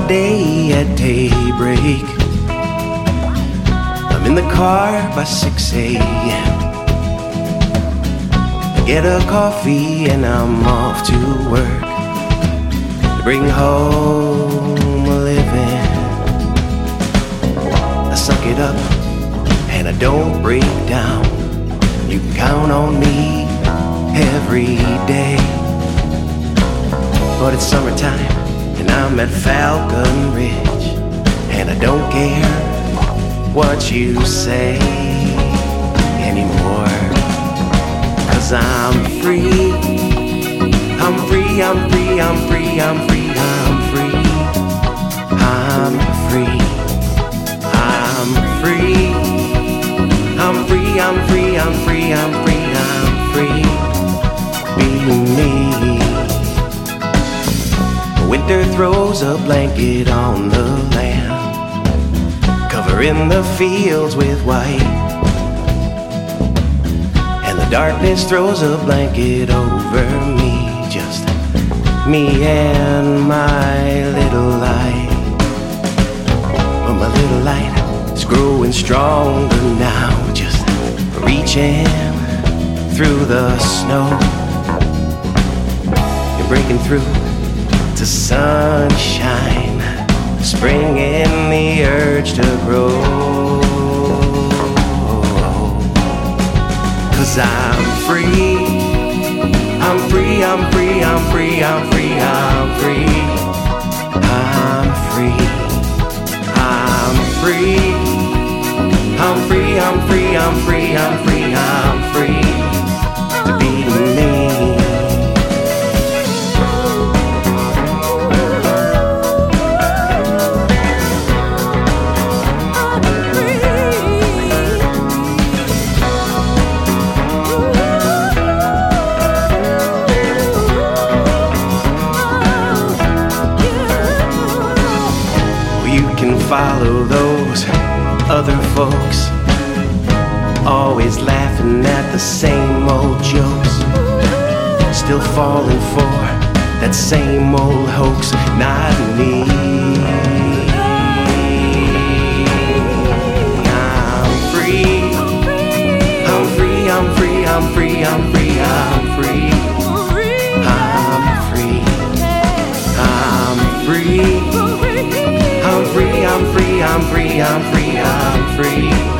day at daybreak. I'm in the car by 6 a.m. I get a coffee and I'm off to work to bring home a living. I suck it up and I don't break down. You can count on me every day. But it's summertime and I'm at Falcon Ridge, and I don't care what you say anymore. 'Cause I'm free, I'm free, I'm free, I'm free, I'm free, I'm free, I'm free, I'm free, I'm free, I'm free, I'm free, I'm free, I'm free. Be me. Winter throws a blanket on the land, covering the fields with white, and the darkness throws a blanket over me, just me and my little light. But my little light is growing stronger now, just reaching through the snow. You're breaking through to sunshine, springing the urge to grow. 'Cause I'm free, I'm free, I'm free, I'm free, I'm free, I'm free, I'm free, I'm free, I'm free, I'm free, I'm free, I'm free, I'm free to be me. Follow those other folks, always laughing at the same old jokes, still falling for that same old hoax. Not me. I'm free, I'm free, I'm free, I'm free, I'm free, I'm free, I'm free, I'm free, I'm free, I'm free, I'm free, I'm free, I'm free.